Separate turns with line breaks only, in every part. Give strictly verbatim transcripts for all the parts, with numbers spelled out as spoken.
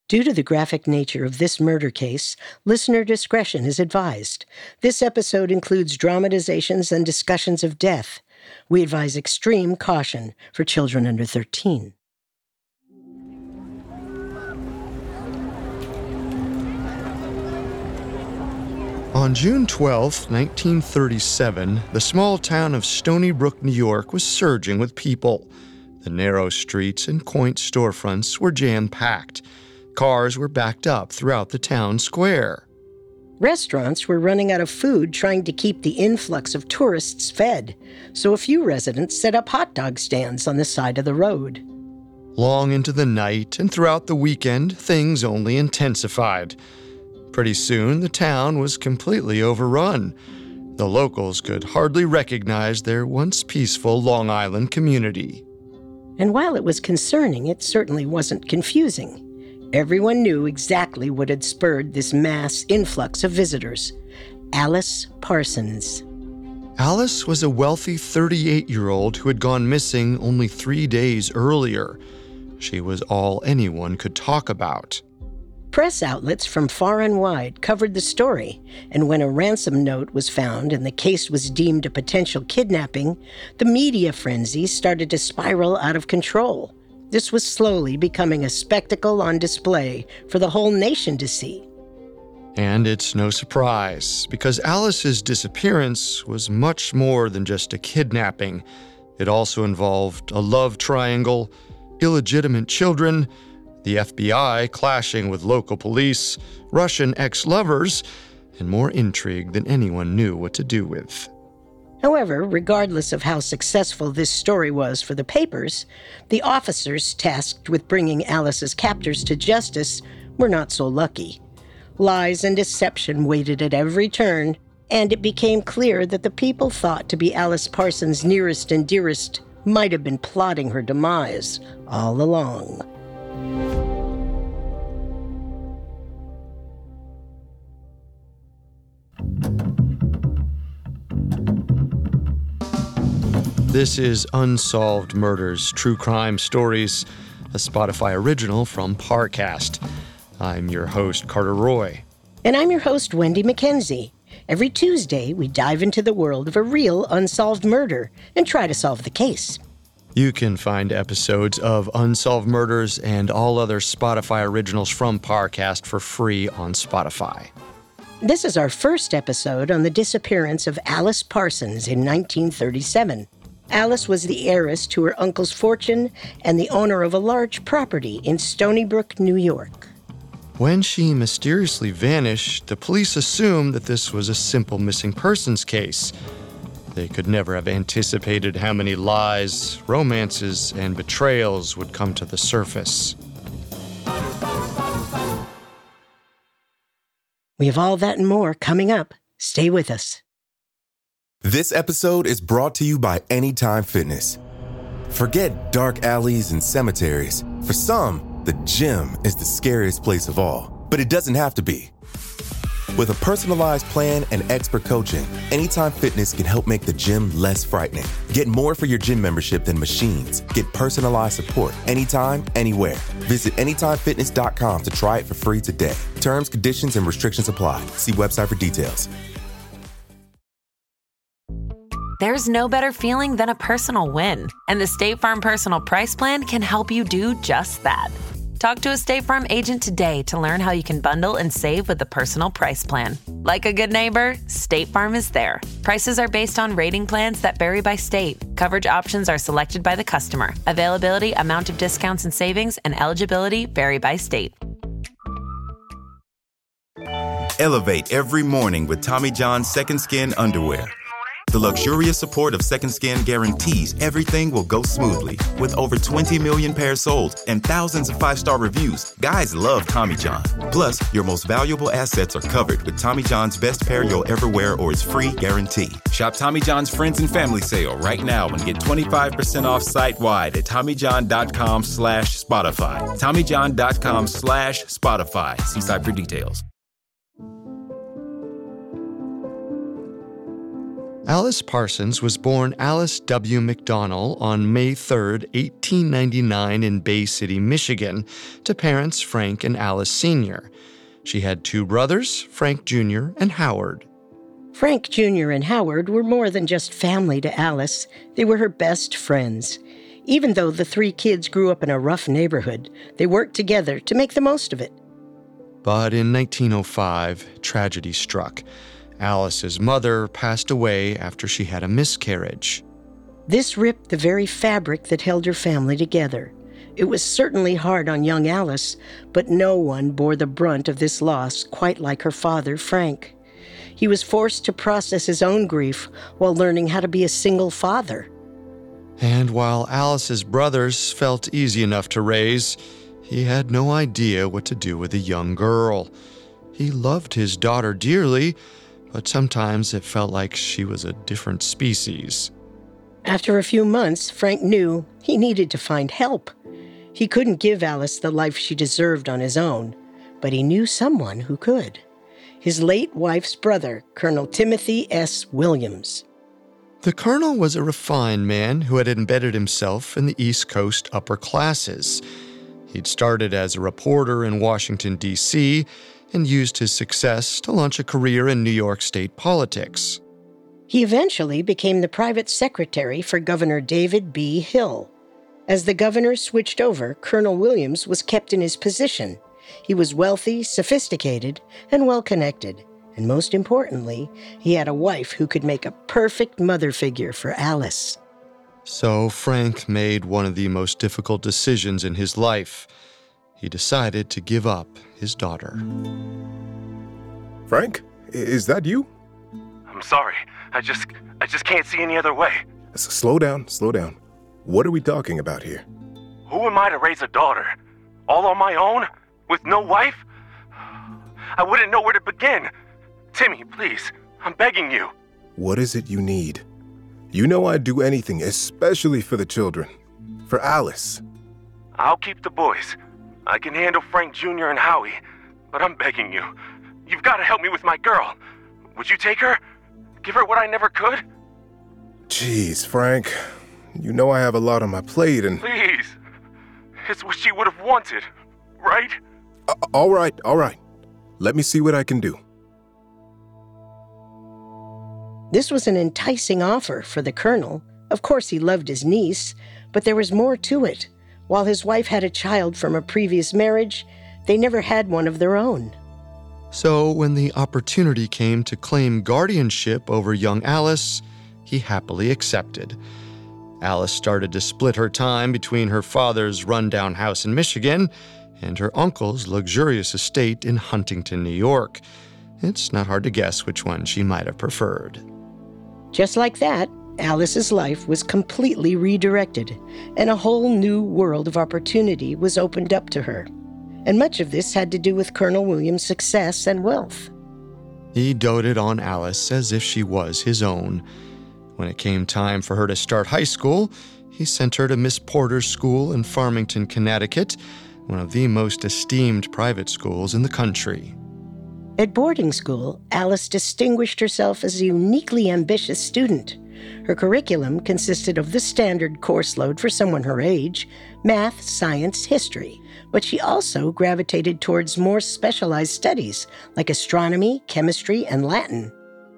Due to the graphic nature of this murder case, listener discretion is advised. This episode includes dramatizations and discussions of death. We advise extreme caution for children under thirteen.
On June twelfth, nineteen thirty-seven, the small town of Stony Brook, New York was surging with people. The narrow streets and quaint storefronts were jam-packed. Cars were backed up throughout the town square.
Restaurants were running out of food trying to keep the influx of tourists fed, so a few residents set up hot dog stands on the side of the road.
Long into the night and throughout the weekend, things only intensified. Pretty soon, the town was completely overrun. The locals could hardly recognize their once peaceful Long Island community.
And while it was concerning, it certainly wasn't confusing. Everyone knew exactly what had spurred this mass influx of visitors. Alice Parsons.
Alice was a wealthy thirty-eight-year-old who had gone missing only three days earlier. She was all anyone could talk about.
Press outlets from far and wide covered the story, and when a ransom note was found and the case was deemed a potential kidnapping, the media frenzy started to spiral out of control. This was slowly becoming a spectacle on display for the whole nation to see.
And it's no surprise, because Alice's disappearance was much more than just a kidnapping. It also involved a love triangle, illegitimate children, the F B I clashing with local police, Russian ex-lovers, and more intrigue than anyone knew what to do with.
However, regardless of how successful this story was for the papers, the officers tasked with bringing Alice's captors to justice were not so lucky. Lies and deception waited at every turn, and it became clear that the people thought to be Alice Parsons' nearest and dearest might have been plotting her demise all along.
This is Unsolved Murders, True Crime Stories, a Spotify original from Parcast. I'm your host, Carter Roy.
And I'm your host, Wendy McKenzie. Every Tuesday, we dive into the world of a real unsolved murder and try to solve the case.
You can find episodes of Unsolved Murders and all other Spotify originals from Parcast for free on Spotify.
This is our first episode on the disappearance of Alice Parsons in nineteen thirty-seven. Alice was the heiress to her uncle's fortune and the owner of a large property in Stony Brook, New York.
When she mysteriously vanished, the police assumed that this was a simple missing persons case. They could never have anticipated how many lies, romances, and betrayals would come to the surface.
We have all that and more coming up. Stay with us.
This episode is brought to you by Anytime Fitness. Forget dark alleys and cemeteries. For some, the gym is the scariest place of all. But it doesn't have to be. With a personalized plan and expert coaching, Anytime Fitness can help make the gym less frightening. Get more for your gym membership than machines. Get personalized support anytime, anywhere. Visit anytime fitness dot com to try it for free today. Terms, conditions, and restrictions apply. See website for details.
There's no better feeling than a personal win, and the State Farm Personal Price Plan can help you do just that. Talk to a State Farm agent today to learn how you can bundle and save with the Personal Price Plan. Like a good neighbor, State Farm is there. Prices are based on rating plans that vary by state. Coverage options are selected by the customer. Availability, amount of discounts and savings, and eligibility vary by state.
Elevate every morning with Tommy John's Second Skin underwear. The luxurious support of Second Skin guarantees everything will go smoothly. With over twenty million pairs sold and thousands of five-star reviews, guys love Tommy John. Plus, your most valuable assets are covered with Tommy John's best pair you'll ever wear or its free guarantee. Shop Tommy John's Friends and Family Sale right now and get twenty-five percent off site-wide at TommyJohn.com slash Spotify. TommyJohn.com slash Spotify. See site for details.
Alice Parsons was born Alice W. McDonnell on May third, eighteen ninety-nine in Bay City, Michigan, to parents Frank and Alice Senior She had two brothers, Frank Junior and Howard.
Frank Junior and Howard were more than just family to Alice. They were her best friends. Even though the three kids grew up in a rough neighborhood, they worked together to make the most of it.
But in nineteen oh five, tragedy struck. Alice's mother passed away after she had a miscarriage.
This ripped the very fabric that held her family together. It was certainly hard on young Alice, but no one bore the brunt of this loss quite like her father, Frank. He was forced to process his own grief while learning how to be a single father.
And while Alice's brothers felt easy enough to raise, he had no idea what to do with a young girl. He loved his daughter dearly, but sometimes it felt like she was a different species.
After a few months, Frank knew he needed to find help. He couldn't give Alice the life she deserved on his own, but he knew someone who could. His late wife's brother, Colonel Timothy S. Williams.
The colonel was a refined man who had embedded himself in the East Coast upper classes. He'd started as a reporter in Washington, D C, and used his success to launch a career in New York state politics.
He eventually became the private secretary for Governor David B. Hill. As the governor switched over, Colonel Williams was kept in his position. He was wealthy, sophisticated, and well-connected. And most importantly, he had a wife who could make a perfect mother figure for Alice.
So Frank made one of the most difficult decisions in his life. He decided to give up his daughter.
Frank, is that you?
I'm sorry. I just I just can't see any other way.
S- slow down, slow down. What are we talking about here?
Who am I to raise a daughter? All on my own? With no wife? I wouldn't know where to begin. Timmy, please, I'm begging you.
What is it you need? You know I'd do anything, especially for the children. For Alice.
I'll keep the boys. I can handle Frank Junior and Howie, but I'm begging you. You've got to help me with my girl. Would you take her? Give her what I never could?
Jeez, Frank. You know I have a lot on my plate and...
Please. It's what she would have wanted, right?
Uh, all right, all right. Let me see what I can do.
This was an enticing offer for the colonel. Of course, he loved his niece, but there was more to it. While his wife had a child from a previous marriage, they never had one of their own.
So when the opportunity came to claim guardianship over young Alice, he happily accepted. Alice started to split her time between her father's rundown house in Michigan and her uncle's luxurious estate in Huntington, New York. It's not hard to guess which one she might have preferred.
Just like that, Alice's life was completely redirected, and a whole new world of opportunity was opened up to her. And much of this had to do with Colonel Williams' success and wealth.
He doted on Alice as if she was his own. When it came time for her to start high school, he sent her to Miss Porter's school in Farmington, Connecticut, one of the most esteemed private schools in the country.
At boarding school, Alice distinguished herself as a uniquely ambitious student. Her curriculum consisted of the standard course load for someone her age, math, science, history, but she also gravitated towards more specialized studies like astronomy, chemistry, and Latin.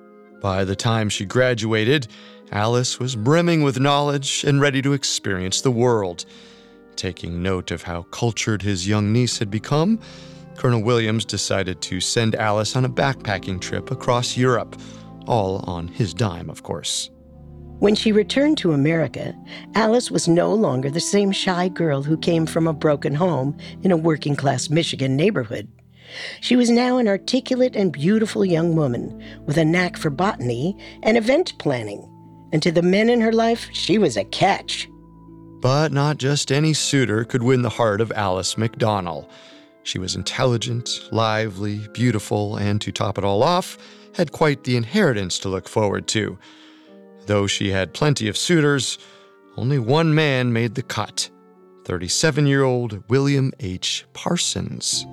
By the time she graduated, Alice was brimming with knowledge and ready to experience the world. Taking note of how cultured his young niece had become, Colonel Williams decided to send Alice on a backpacking trip across Europe, all on his dime, of course.
When she returned to America, Alice was no longer the same shy girl who came from a broken home in a working-class Michigan neighborhood. She was now an articulate and beautiful young woman with a knack for botany and event planning. And to the men in her life, she was a catch.
But not just any suitor could win the heart of Alice McDonnell. She was intelligent, lively, beautiful, and to top it all off, had quite the inheritance to look forward to. Though she had plenty of suitors, only one man made the cut, thirty-seven-year-old William H. Parsons.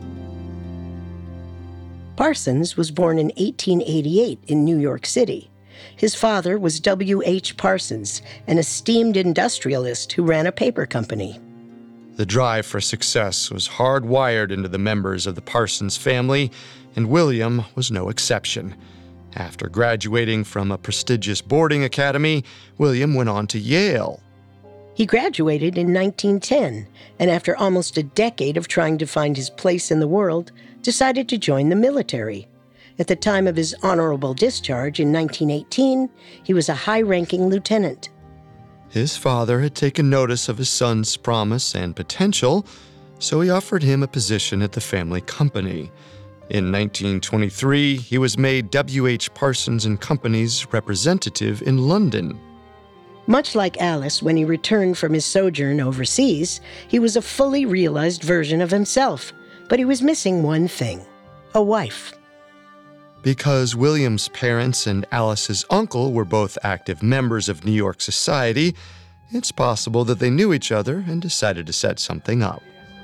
Parsons was born in eighteen eighty-eight in New York City. His father was W H Parsons, an esteemed industrialist who ran a paper company.
The drive for success was hardwired into the members of the Parsons family, and William was no exception. After graduating from a prestigious boarding academy, William went on to Yale.
He graduated in nineteen ten, and after almost a decade of trying to find his place in the world, decided to join the military. At the time of his honorable discharge in nineteen eighteen, he was a high-ranking lieutenant.
His father had taken notice of his son's promise and potential, so he offered him a position at the family company. In nineteen twenty-three, he was made W H Parsons and Company's representative in London.
Much like Alice when he returned from his sojourn overseas, he was a fully realized version of himself, but he was missing one thing: a wife.
Because William's parents and Alice's uncle were both active members of New York society, it's possible that they knew each other and decided to set something up.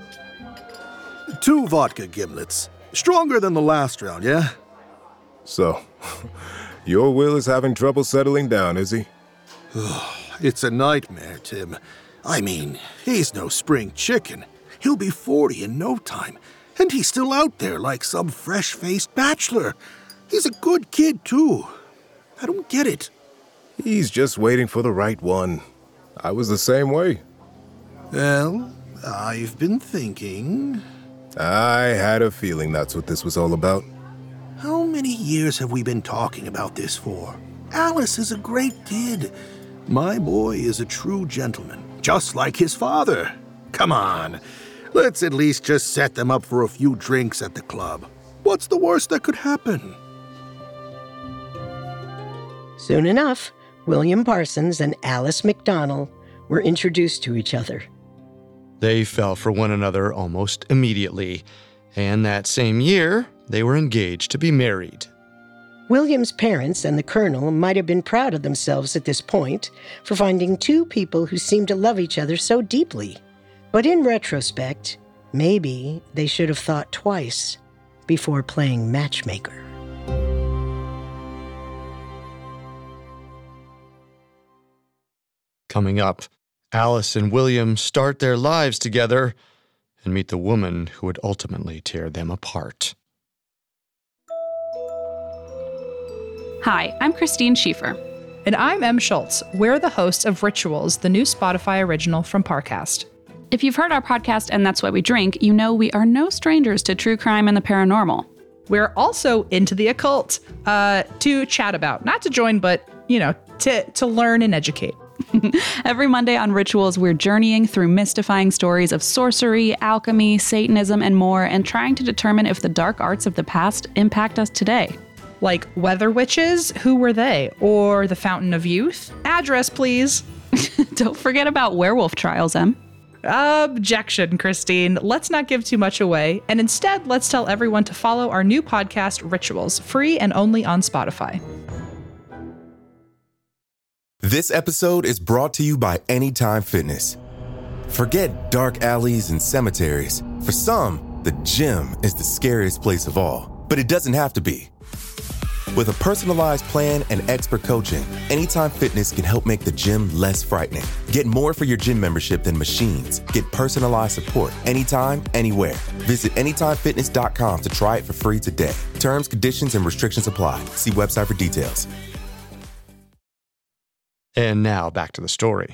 Two vodka gimlets. Stronger than the last round, yeah?
So, your Will is having trouble settling down, is he?
It's a nightmare, Tim. I mean, he's no spring chicken. He'll be forty in no time, and he's still out there like some fresh-faced bachelor. He's a good kid, too. I don't get it.
He's just waiting for the right one. I was the same way.
Well, I've been thinking...
I had a feeling that's what this was all about.
How many years have we been talking about this for? Alice is a great kid. My boy is a true gentleman, just like his father. Come on, let's at least just set them up for a few drinks at the club. What's the worst that could happen?
Soon enough, William Parsons and Alice McDonald were introduced to each other.
They fell for one another almost immediately, and that same year, they were engaged to be married.
William's parents and the Colonel might have been proud of themselves at this point for finding two people who seemed to love each other so deeply. But in retrospect, maybe they should have thought twice before playing matchmaker.
Coming up, Alice and William start their lives together and meet the woman who would ultimately tear them apart.
Hi, I'm Christine Schieffer.
And I'm Em Schultz. We're the hosts of Rituals, the new Spotify original from Parcast.
If you've heard our podcast and That's Why We Drink, you know we are no strangers to true crime and the paranormal.
We're also into the occult, uh, to chat about, not to join, but, you know, to, to learn and educate.
Every Monday on Rituals, we're journeying through mystifying stories of sorcery, alchemy, Satanism, and more, and trying to determine if the dark arts of the past impact us today.
Like weather witches, who were they? Or the Fountain of Youth? Address, please.
Don't forget about werewolf trials, Em.
Objection, Christine. Let's not give too much away, and instead, let's tell everyone to follow our new podcast, Rituals, free and only on Spotify.
This episode is brought to you by Anytime Fitness. Forget dark alleys and cemeteries. For some, the gym is the scariest place of all, but it doesn't have to be. With a personalized plan and expert coaching, Anytime Fitness can help make the gym less frightening. Get more for your gym membership than machines. Get personalized support anytime, anywhere. Visit anytime fitness dot com to try it for free today. Terms, conditions, and restrictions apply. See website for details.
And now back to the story.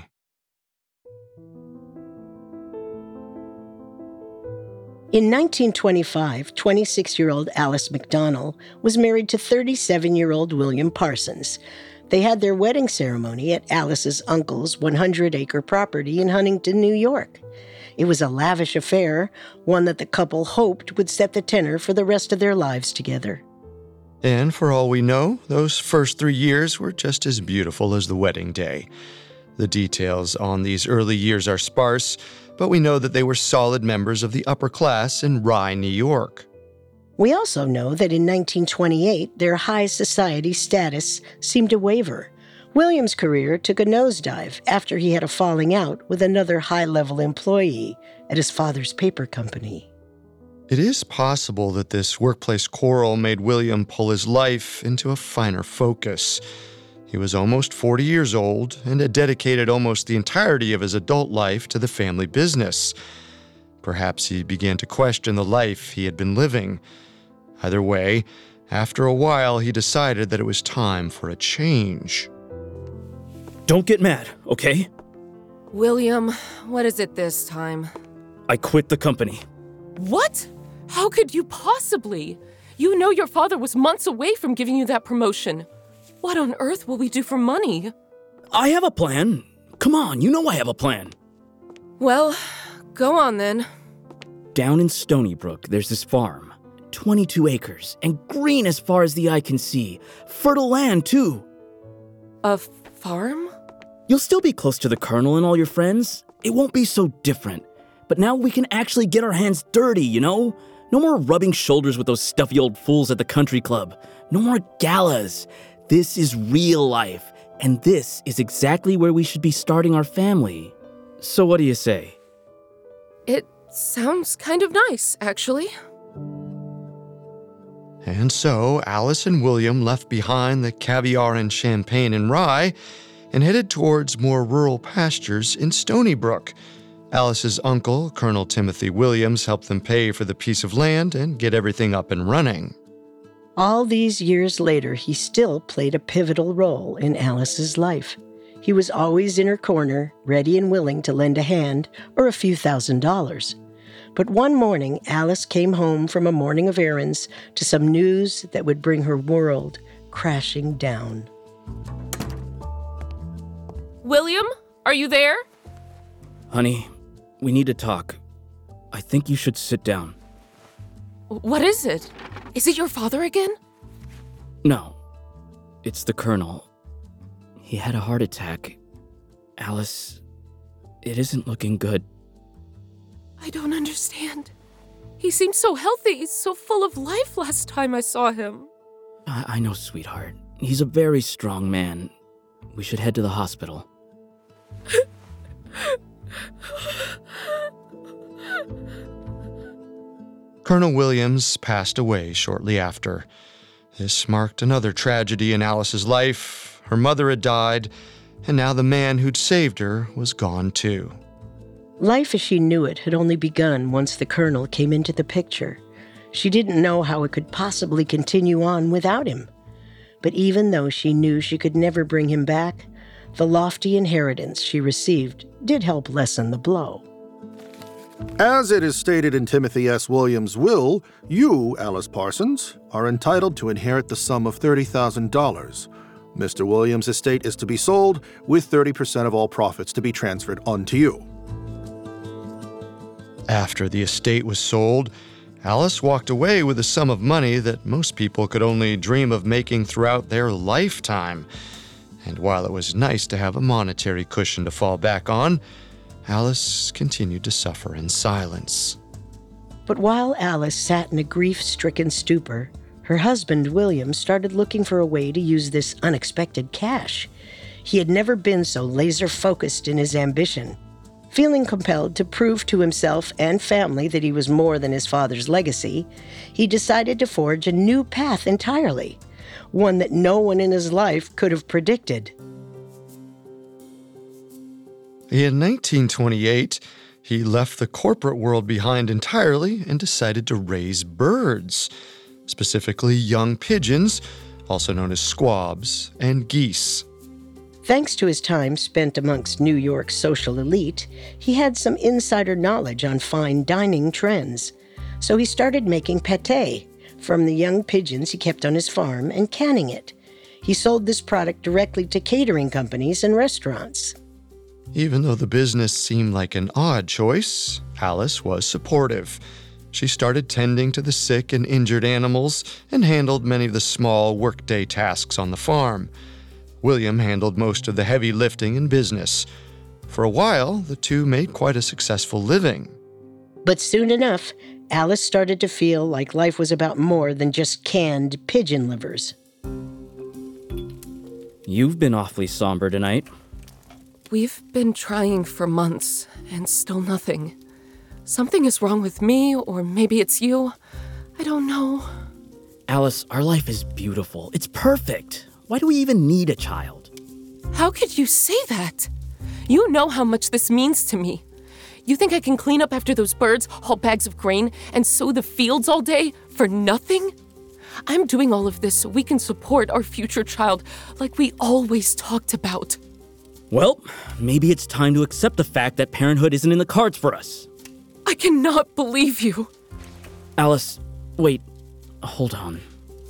In nineteen twenty-five, twenty-six-year-old Alice McDonald was married to thirty-seven-year-old William Parsons. They had their wedding ceremony at Alice's uncle's one hundred acre property in Huntington, New York. It was a lavish affair, one that the couple hoped would set the tenor for the rest of their lives together.
And for all we know, those first three years were just as beautiful as the wedding day. The details on these early years are sparse, but we know that they were solid members of the upper class in Rye, New York.
We also know that in nineteen twenty-eight, their high society status seemed to waver. William's career took a nosedive after he had a falling out with another high-level employee at his father's paper company.
It is possible that this workplace quarrel made William pull his life into a finer focus. He was almost forty years old and had dedicated almost the entirety of his adult life to the family business. Perhaps he began to question the life he had been living. Either way, after a while, he decided that it was time for a change.
Don't get mad, okay?
William, what is it this time?
I quit the company.
What? How could you possibly? You know your father was months away from giving you that promotion. What on earth will we do for money?
I have a plan. Come on, you know I have a plan.
Well, go on then.
Down in Stony Brook, there's this farm. twenty-two acres, and green as far as the eye can see. Fertile land, too.
A farm?
You'll still be close to the Colonel and all your friends. It won't be so different. But now we can actually get our hands dirty, you know? No more rubbing shoulders with those stuffy old fools at the country club. No more galas. This is real life, and this is exactly where we should be starting our family. So what do you say?
It sounds kind of nice, actually.
And so Alice and William left behind the caviar and champagne and rye and headed towards more rural pastures in Stony Brook. Alice's uncle, Colonel Timothy Williams, helped them pay for the piece of land and get everything up and running.
All these years later, he still played a pivotal role in Alice's life. He was always in her corner, ready and willing to lend a hand or a few thousand dollars. But one morning, Alice came home from a morning of errands to some news that would bring her world crashing down.
William, are you there?
Honey, we need to talk. I think you should sit down.
What is it? Is it your father again?
No, it's the Colonel. He had a heart attack. Alice, it isn't looking good.
I don't understand. He seemed so healthy, so full of life last time I saw him.
I, I know, sweetheart. He's a very strong man. We should head to the hospital.
Colonel Williams passed away shortly after. This marked another tragedy in Alice's life. Her mother had died, and now the man who'd saved her was gone too.
Life as she knew it had only begun once the Colonel came into the picture. She didn't know how it could possibly continue on without him. But even though she knew she could never bring him back, the lofty inheritance she received did help lessen the blow.
As it is stated in Timothy S. Williams' will, you, Alice Parsons, are entitled to inherit the sum of thirty thousand dollars. Mister Williams' estate is to be sold, with thirty percent of all profits to be transferred onto you.
After the estate was sold, Alice walked away with a sum of money that most people could only dream of making throughout their lifetime. And while it was nice to have a monetary cushion to fall back on, Alice continued to suffer in silence.
But while Alice sat in a grief-stricken stupor, her husband, William, started looking for a way to use this unexpected cash. He had never been so laser-focused in his ambition. Feeling compelled to prove to himself and family that he was more than his father's legacy, he decided to forge a new path entirely, one that no one in his life could have predicted.
In nineteen twenty-eight, he left the corporate world behind entirely and decided to raise birds, specifically young pigeons, also known as squabs, and geese.
Thanks to his time spent amongst New York's social elite, he had some insider knowledge on fine dining trends. So he started making pâté from the young pigeons he kept on his farm and canning it. He sold this product directly to catering companies and restaurants.
Even though the business seemed like an odd choice, Alice was supportive. She started tending to the sick and injured animals and handled many of the small workday tasks on the farm. William handled most of the heavy lifting in business. For a while, the two made quite a successful living.
But soon enough, Alice started to feel like life was about more than just canned pigeon livers.
You've been awfully somber tonight.
We've been trying for months, and still nothing. Something is wrong with me, or maybe it's you. I don't know.
Alice, our life is beautiful. It's perfect. Why do we even need a child?
How could you say that? You know how much this means to me. You think I can clean up after those birds, haul bags of grain, and sow the fields all day for nothing? I'm doing all of this so we can support our future child like we always talked about.
Well, maybe it's time to accept the fact that parenthood isn't in the cards for us.
I cannot believe you.
Alice, wait, hold on.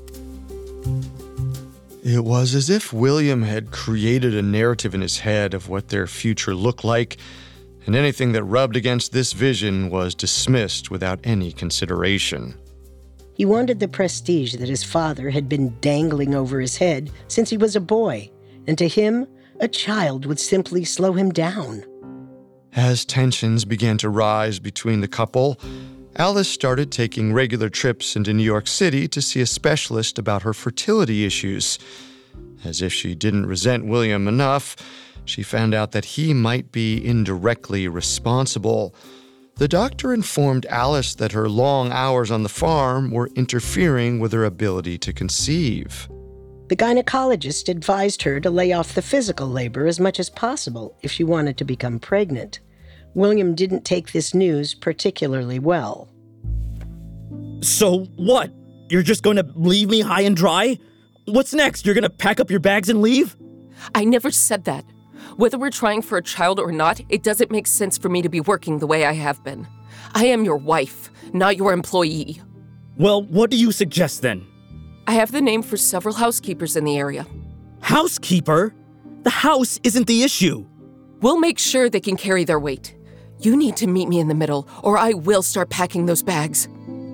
It was as if William had created a narrative in his head of what their future looked like, and anything that rubbed against this vision was dismissed without any consideration.
He wanted the prestige that his father had been dangling over his head since he was a boy, and to him, a child would simply slow him down.
As tensions began to rise between the couple, Alice started taking regular trips into New York City to see a specialist about her fertility issues. As if she didn't resent William enough, she found out that he might be indirectly responsible. The doctor informed Alice that her long hours on the farm were interfering with her ability to conceive.
The gynecologist advised her to lay off the physical labor as much as possible if she wanted to become pregnant. William didn't take this news particularly well.
So what? You're just going to leave me high and dry? What's next? You're going to pack up your bags and leave?
I never said that. Whether we're trying for a child or not, it doesn't make sense for me to be working the way I have been. I am your wife, not your employee.
Well, what do you suggest then?
I have the name for several housekeepers in the area.
Housekeeper? The house isn't the issue.
We'll make sure they can carry their weight. You need to meet me in the middle, or I will start packing those bags.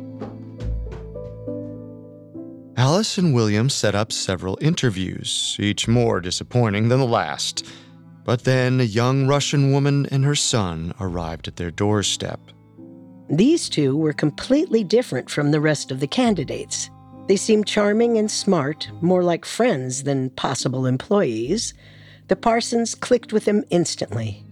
Alice and William set up several interviews, each more disappointing than the last. But then a young Russian woman and her son arrived at their doorstep.
These two were completely different from the rest of the candidates. They seemed charming and smart, more like friends than possible employees. The Parsons clicked with them instantly.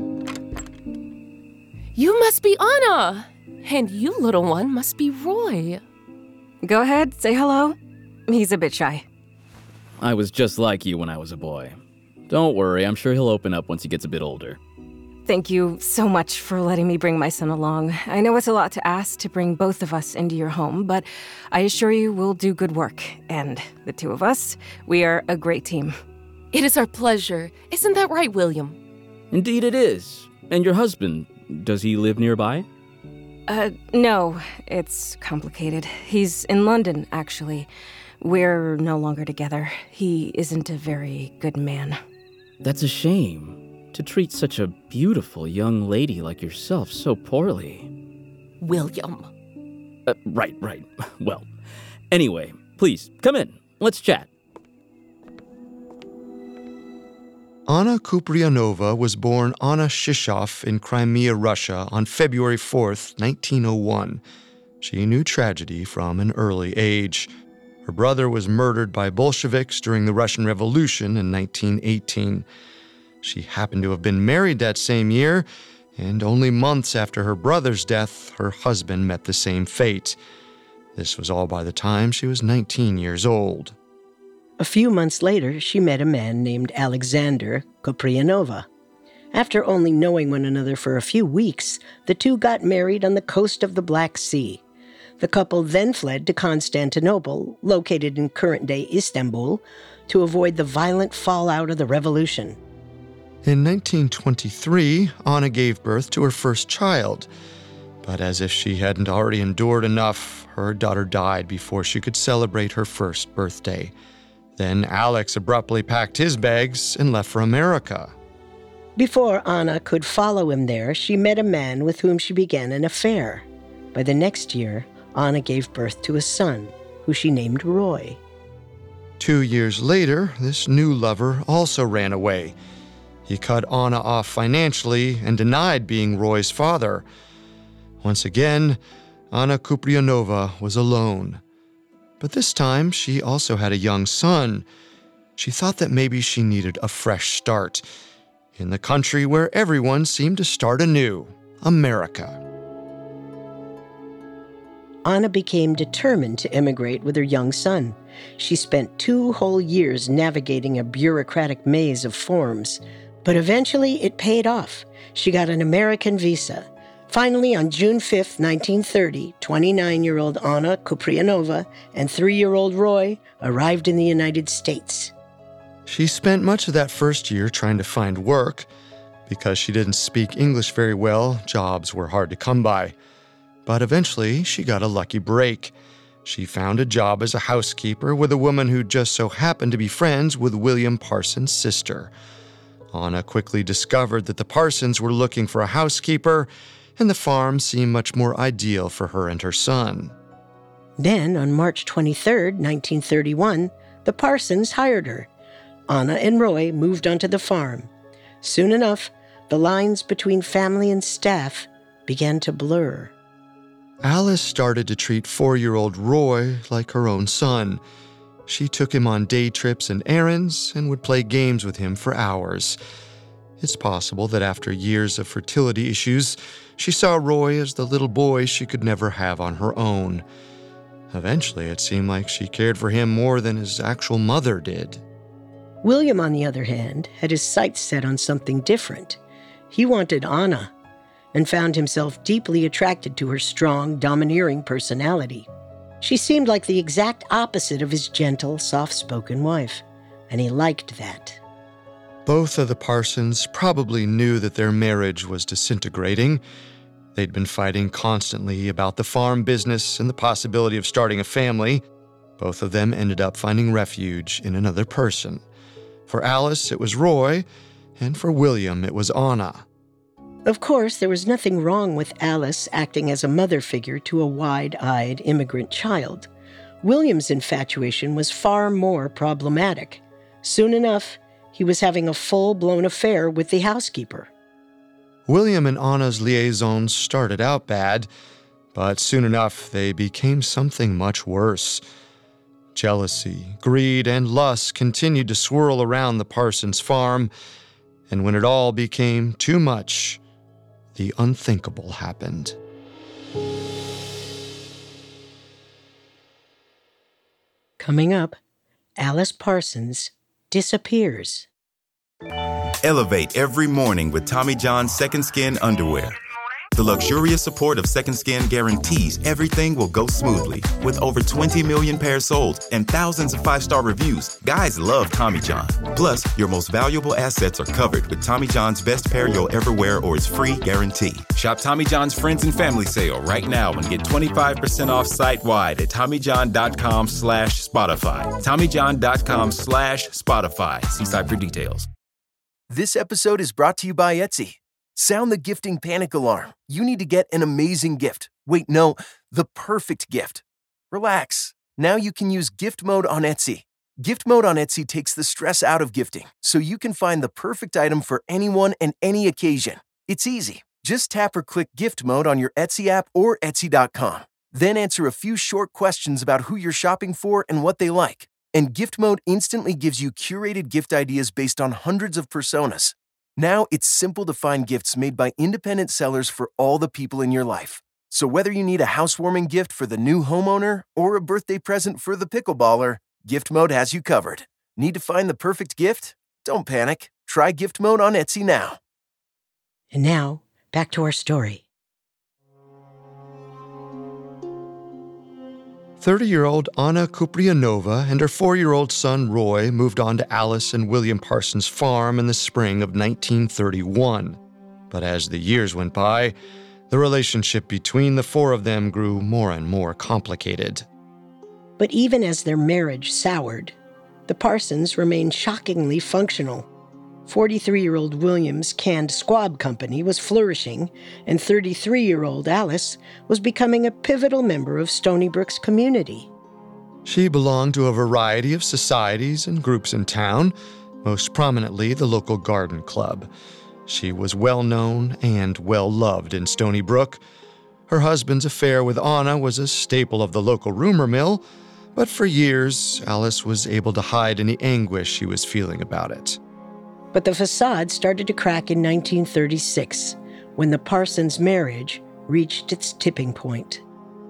You must be Anna, and you, little one, must be Roy.
Go ahead, say hello. He's a bit shy.
I was just like you when I was a boy. Don't worry, I'm sure he'll open up once he gets a bit older.
Thank you so much for letting me bring my son along. I know it's a lot to ask to bring both of us into your home, but I assure you we'll do good work. And the two of us, we are a great team.
It is our pleasure. Isn't that right, William?
Indeed it is. And your husband, does he live nearby?
Uh, no, it's complicated. He's in London, actually. We're no longer together. He isn't a very good man.
That's a shame, to treat such a beautiful young lady like yourself so poorly.
William.
Uh, right, right. Well, anyway, please, come in. Let's chat.
Anna Kuprianova was born Anna Shishov in Crimea, Russia on February fourth, nineteen oh one. She knew tragedy from an early age. Her brother was murdered by Bolsheviks during the Russian Revolution in nineteen eighteen. She happened to have been married that same year, and only months after her brother's death, her husband met the same fate. This was all by the time she was nineteen years old.
A few months later, she met a man named Alexander Kuprianova. After only knowing one another for a few weeks, the two got married on the coast of the Black Sea. The couple then fled to Constantinople, located in current-day Istanbul, to avoid the violent fallout of the revolution.
In nineteen twenty-three, Anna gave birth to her first child. But as if she hadn't already endured enough, her daughter died before she could celebrate her first birthday. Then Alex abruptly packed his bags and left for America.
Before Anna could follow him there, she met a man with whom she began an affair. By the next year, Anna gave birth to a son, who she named Roy.
Two years later, this new lover also ran away. He cut Anna off financially and denied being Roy's father. Once again, Anna Kuprianova was alone. But this time, she also had a young son. She thought that maybe she needed a fresh start in the country where everyone seemed to start anew, America.
Anna became determined to immigrate with her young son. She spent two whole years navigating a bureaucratic maze of forms, but eventually it paid off. She got an American visa. Finally, on June fifth, nineteen thirty, twenty-nine-year-old Anna Kuprianova and three-year-old Roy arrived in the United States.
She spent much of that first year trying to find work. Because she didn't speak English very well, jobs were hard to come by. But eventually, she got a lucky break. She found a job as a housekeeper with a woman who just so happened to be friends with William Parsons' sister. Anna quickly discovered that the Parsons were looking for a housekeeper, and the farm seemed much more ideal for her and her son.
Then, on March twenty-third, nineteen thirty-one, the Parsons hired her. Anna and Roy moved onto the farm. Soon enough, the lines between family and staff began to blur.
Alice started to treat four-year-old Roy like her own son. She took him on day trips and errands and would play games with him for hours. It's possible that after years of fertility issues, she saw Roy as the little boy she could never have on her own. Eventually, it seemed like she cared for him more than his actual mother did.
William, on the other hand, had his sights set on something different. He wanted Anna, and found himself deeply attracted to her strong, domineering personality. She seemed like the exact opposite of his gentle, soft-spoken wife, and he liked that.
Both of the Parsons probably knew that their marriage was disintegrating. They'd been fighting constantly about the farm business and the possibility of starting a family. Both of them ended up finding refuge in another person. For Alice, it was Roy, and for William, it was Anna.
Of course, there was nothing wrong with Alice acting as a mother figure to a wide-eyed immigrant child. William's infatuation was far more problematic. Soon enough, he was having a full-blown affair with the housekeeper.
William and Anna's liaison started out bad, but soon enough they became something much worse. Jealousy, greed, and lust continued to swirl around the Parsons farm, and when it all became too much, the unthinkable happened.
Coming up, Alice Parsons disappears.
Elevate every morning with Tommy John's Second Skin underwear. The luxurious support of Second Skin guarantees everything will go smoothly. With over twenty million pairs sold and thousands of five-star reviews, guys love Tommy John. Plus, your most valuable assets are covered with Tommy John's best pair you'll ever wear or its free guarantee. Shop Tommy John's Friends and Family Sale right now and get twenty-five percent off site-wide at TommyJohn.com slash Spotify. TommyJohn.com slash Spotify. See site for details.
This episode is brought to you by Etsy. Sound the gifting panic alarm. You need to get an amazing gift. Wait, no, the perfect gift. Relax. Now you can use gift mode on Etsy. Gift mode on Etsy takes the stress out of gifting, so you can find the perfect item for anyone and any occasion. It's easy. Just tap or click gift mode on your Etsy app or Etsy dot com. Then answer a few short questions about who you're shopping for and what they like. And gift mode instantly gives you curated gift ideas based on hundreds of personas. Now it's simple to find gifts made by independent sellers for all the people in your life. So whether you need a housewarming gift for the new homeowner or a birthday present for the pickleballer, Gift Mode has you covered. Need to find the perfect gift? Don't panic. Try Gift Mode on Etsy now.
And now, back to our story.
thirty-year-old Anna Kuprianova and her four-year-old son Roy moved on to Alice and William Parsons' farm in the spring of nineteen thirty-one. But as the years went by, the relationship between the four of them grew more and more complicated.
But even as their marriage soured, the Parsons remained shockingly functional. forty-three-year-old William's canned squab company was flourishing, and thirty-three-year-old Alice was becoming a pivotal member of Stony Brook's community.
She belonged to a variety of societies and groups in town, most prominently the local garden club. She was well-known and well-loved in Stony Brook. Her husband's affair with Anna was a staple of the local rumor mill, but for years, Alice was able to hide any anguish she was feeling about it.
But the facade started to crack in nineteen thirty-six, when the Parsons' marriage reached its tipping point.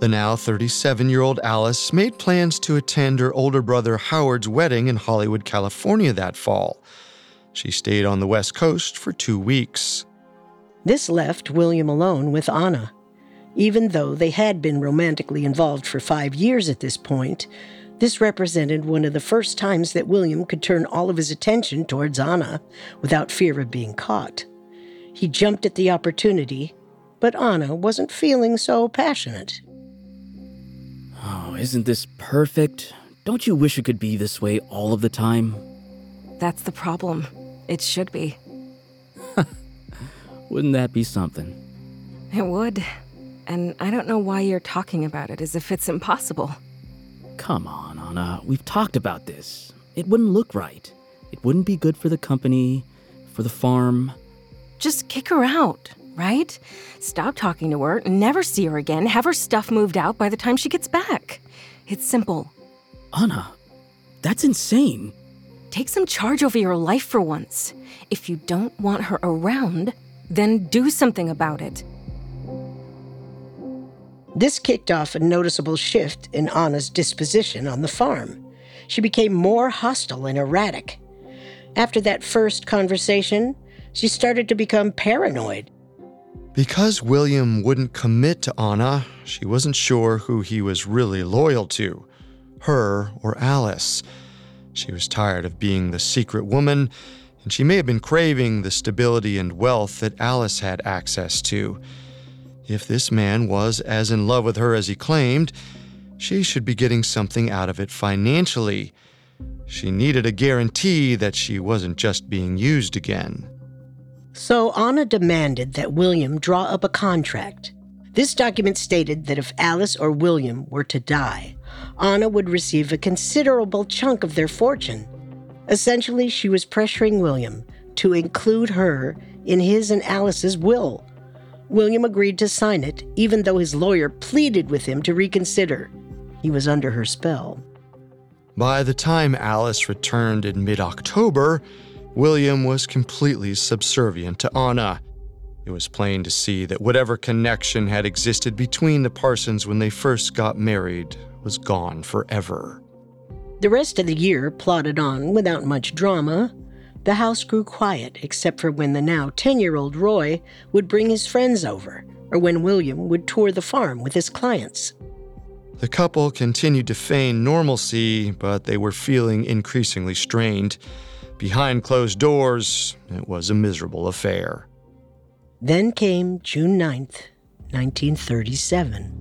The now thirty-seven-year-old Alice made plans to attend her older brother Howard's wedding in Hollywood, California that fall. She stayed on the West Coast for two weeks.
This left William alone with Anna. Even though they had been romantically involved for five years at this point, this represented one of the first times that William could turn all of his attention towards Anna without fear of being caught. He jumped at the opportunity, but Anna wasn't feeling so passionate.
Oh, isn't this perfect? Don't you wish it could be this way all of the time?
That's the problem. It should be.
Wouldn't that be something?
It would. And I don't know why you're talking about it as if it's impossible.
Come on, Anna. We've talked about this. It wouldn't look right. It wouldn't be good for the company, for the farm.
Just kick her out, right? Stop talking to her, never see her again, have her stuff moved out by the time she gets back. It's simple.
Anna, that's insane.
Take some charge over your life for once. If you don't want her around, then do something about it.
This kicked off a noticeable shift in Anna's disposition on the farm. She became more hostile and erratic. After that first conversation, she started to become paranoid.
Because William wouldn't commit to Anna, she wasn't sure who he was really loyal to, her or Alice. She was tired of being the secret woman, and she may have been craving the stability and wealth that Alice had access to. If this man was as in love with her as he claimed, she should be getting something out of it financially. She needed a guarantee that she wasn't just being used again.
So Anna demanded that William draw up a contract. This document stated that if Alice or William were to die, Anna would receive a considerable chunk of their fortune. Essentially, she was pressuring William to include her in his and Alice's will. William agreed to sign it, even though his lawyer pleaded with him to reconsider. He was under her spell.
By the time Alice returned in mid-October, William was completely subservient to Anna. It was plain to see that whatever connection had existed between the Parsons when they first got married was gone forever.
The rest of the year plodded on without much drama. The house grew quiet except for when the now ten-year-old Roy would bring his friends over, or when William would tour the farm with his clients.
The couple continued to feign normalcy, but they were feeling increasingly strained. Behind closed doors, it was a miserable affair.
Then came June ninth, nineteen thirty-seven.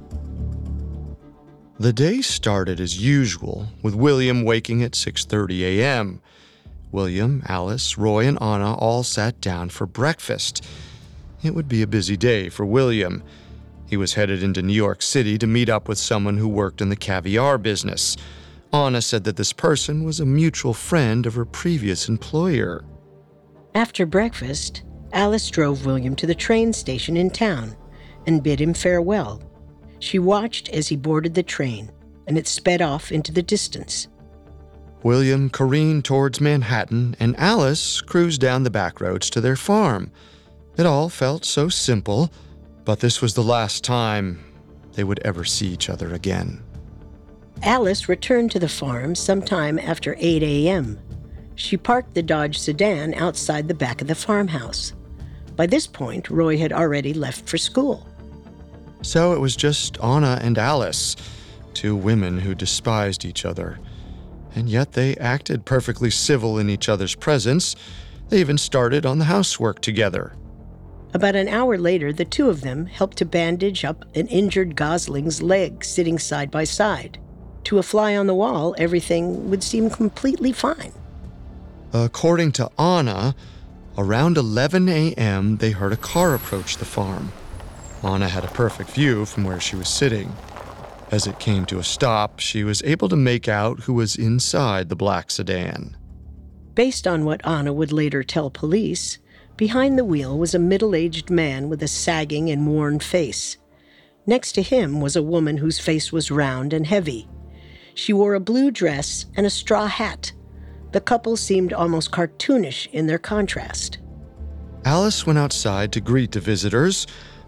The day started as usual, with William waking at six thirty a.m. William, Alice, Roy, and Anna all sat down for breakfast. It would be a busy day for William. He was headed into New York City to meet up with someone who worked in the caviar business. Anna said that this person was a mutual friend of her previous employer.
After breakfast, Alice drove William to the train station in town and bid him farewell. She watched as he boarded the train, and it sped off into the distance.
William careened towards Manhattan, and Alice cruised down the back roads to their farm. It all felt so simple, but this was the last time they would ever see each other again.
Alice returned to the farm sometime after eight a.m. She parked the Dodge sedan outside the back of the farmhouse. By this point, Roy had already left for school.
So it was just Anna and Alice, two women who despised each other. And yet they acted perfectly civil in each other's presence. They even started on the housework together.
About an hour later, the two of them helped to bandage up an injured gosling's leg sitting side by side. To a fly on the wall, everything would seem completely fine.
According to Anna, around eleven a.m., they heard a car approach the farm. Anna had a perfect view from where she was sitting. As it came to a stop, she was able to make out who was inside the black sedan.
Based on what Anna would later tell police, behind the wheel was a middle-aged man with a sagging and worn face. Next to him was a woman whose face was round and heavy. She wore a blue dress and a straw hat. The couple seemed almost cartoonish in their contrast.
Alice went outside to greet the visitors,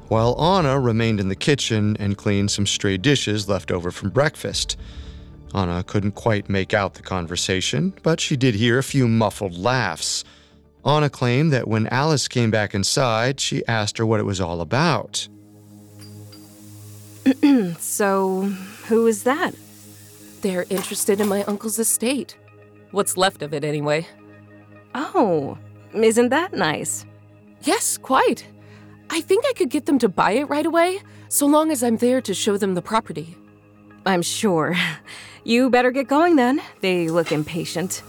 while Anna remained in the kitchen and cleaned some stray dishes left over from breakfast. Anna couldn't quite make out the conversation, but she did hear a few muffled laughs. Anna claimed that when Alice came back inside, she asked her what it was all about.
So, who is that?
They're interested in my uncle's estate. What's left of it, anyway.
Oh, isn't that nice?
Yes, quite. I think I could get them to buy it right away, so long as I'm there to show them the property.
I'm sure. You better get going then. They look impatient.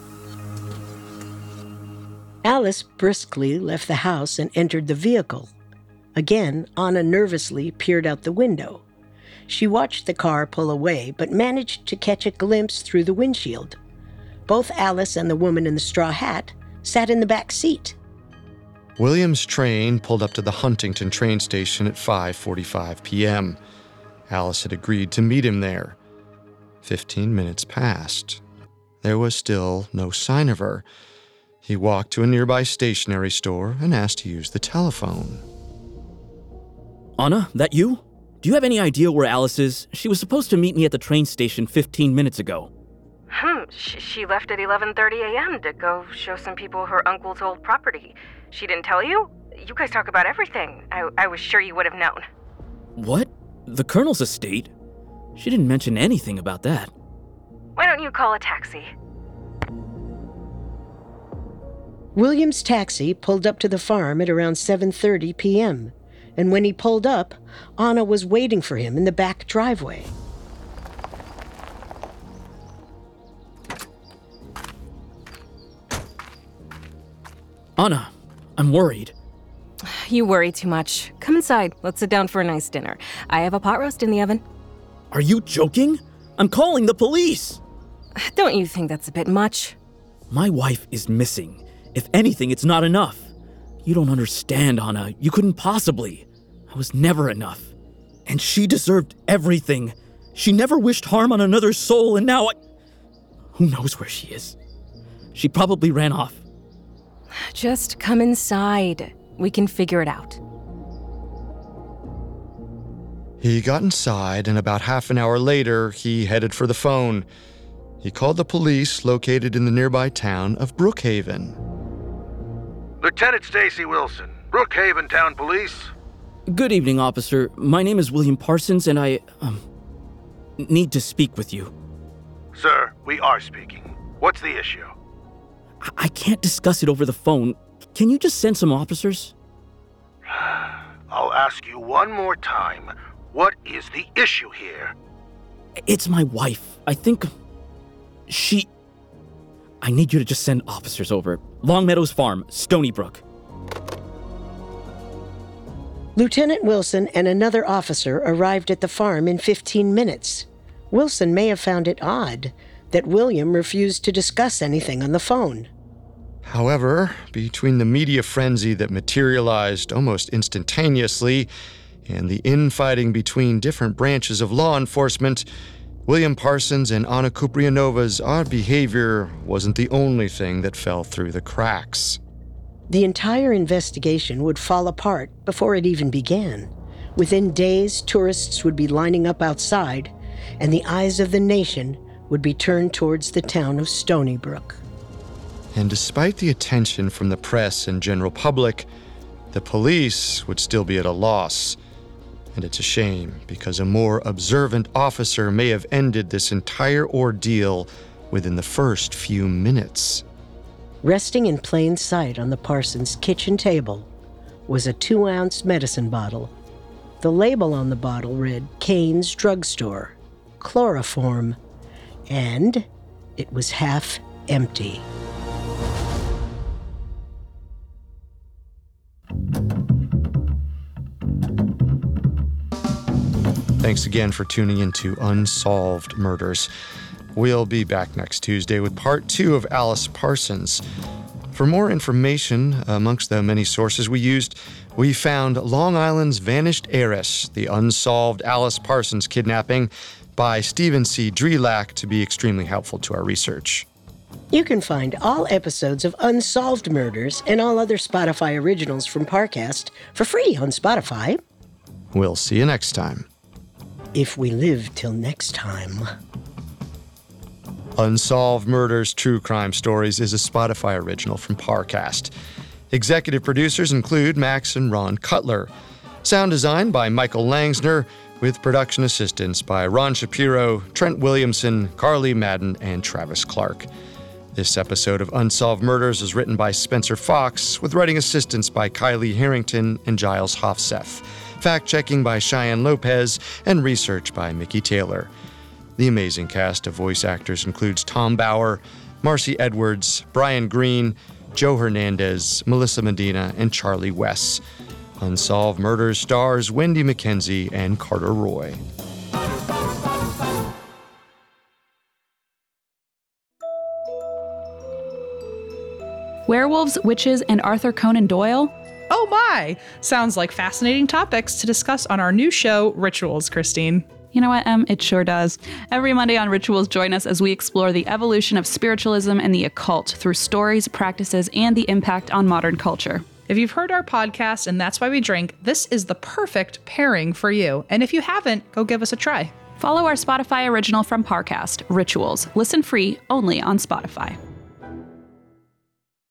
Alice briskly left the house and entered the vehicle. Again, Anna nervously peered out the window. She watched the car pull away, but managed to catch a glimpse through the windshield. Both Alice and the woman in the straw hat sat in the back seat.
William's train pulled up to the Huntington train station at five forty-five p.m. Alice had agreed to meet him there. Fifteen minutes passed. There was still no sign of her. He walked to a nearby stationery store and asked to use the telephone.
Anna, that you? Do you have any idea where Alice is? She was supposed to meet me at the train station fifteen minutes ago.
Hmm, she, she left at eleven thirty a.m. to go show some people her uncle's old property. She didn't tell you? You guys talk about everything. I, I was sure you would have known.
What? The Colonel's estate? She didn't mention anything about that.
Why don't you call a taxi?
William's taxi pulled up to the farm at around seven thirty p.m., and when he pulled up, Anna was waiting for him in the back driveway.
Anna, I'm worried.
You worry too much. Come inside. Let's sit down for a nice dinner. I have a pot roast in the oven.
Are you joking? I'm calling the police!
Don't you think that's a bit much?
My wife is missing. If anything, it's not enough. You don't understand, Anna. You couldn't possibly. I was never enough. And she deserved everything. She never wished harm on another soul, and now I... Who knows where she is? She probably ran off.
Just come inside. We can figure it out.
He got inside, and about half an hour later, he headed for the phone. He called the police located in the nearby town of Brookhaven.
Lieutenant Stacy Wilson, Brookhaven Town Police.
Good evening, officer. My name is William Parsons, and I, um, need to speak with you.
Sir, we are speaking. What's the issue?
I, I can't discuss it over the phone. Can you just send some officers?
I'll ask you one more time. What is the issue here?
It's my wife. I think she... I need you to just send officers over. Long Meadows Farm, Stony Brook.
Lieutenant Wilson and another officer arrived at the farm in fifteen minutes. Wilson may have found it odd that William refused to discuss anything on the phone.
However, between the media frenzy that materialized almost instantaneously and the infighting between different branches of law enforcement, William Parsons and Anna Kuprianova's odd behavior wasn't the only thing that fell through the cracks.
The entire investigation would fall apart before it even began. Within days, tourists would be lining up outside, and the eyes of the nation would be turned towards the town of Stony Brook.
And despite the attention from the press and general public, the police would still be at a loss. And it's a shame, because a more observant officer may have ended this entire ordeal within the first few minutes.
Resting in plain sight on the Parsons' kitchen table was a two-ounce medicine bottle. The label on the bottle read Kane's Drugstore, chloroform, and it was half empty.
Thanks again for tuning into Unsolved Murders. We'll be back next Tuesday with part two of Alice Parsons. For more information, amongst the many sources we used, we found Long Island's Vanished Heiress, the Unsolved Alice Parsons Kidnapping by Stephen C. Drelak to be extremely helpful to our research.
You can find all episodes of Unsolved Murders and all other Spotify originals from Parcast for free on Spotify.
We'll see you next time.
If we live till next time.
Unsolved Murders True Crime Stories is a Spotify original from Parcast. Executive producers include Max and Ron Cutler. Sound design by Michael Langsner, with production assistance by Ron Shapiro, Trent Williamson, Carly Madden, and Travis Clark. This episode of Unsolved Murders was written by Spencer Fox, with writing assistance by Kylie Harrington and Giles Hofseth, fact-checking by Cheyenne Lopez, and research by Mickey Taylor. The amazing cast of voice actors includes Tom Bauer, Marcy Edwards, Brian Green, Joe Hernandez, Melissa Medina, and Charlie Wess. Unsolved Murders stars Wendy McKenzie and Carter Roy.
Werewolves, witches, and Arthur Conan Doyle?
Oh my! Sounds like fascinating topics to discuss on our new show, Rituals, Christine.
You know what, Em? It sure does. Every Monday on Rituals, join us as we explore the evolution of spiritualism and the occult through stories, practices, and the impact on modern culture.
If you've heard our podcast and That's Why We Drink, this is the perfect pairing for you. And if you haven't, go give us a try.
Follow our Spotify original from Parcast, Rituals. Listen free only on Spotify.